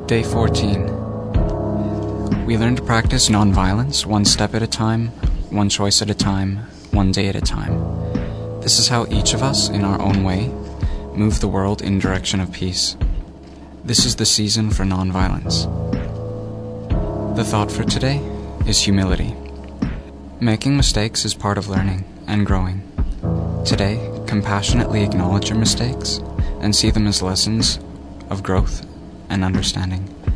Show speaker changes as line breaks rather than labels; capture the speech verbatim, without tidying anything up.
Day fourteen. We learn to practice nonviolence one step at a time, one choice at a time, one day at a time. This is how each of us, in our own way, move the world in direction of peace. This is the season for nonviolence. The thought for today is humility. Making mistakes is part of learning and growing. Today, compassionately acknowledge your mistakes and see them as lessons of growth and understanding.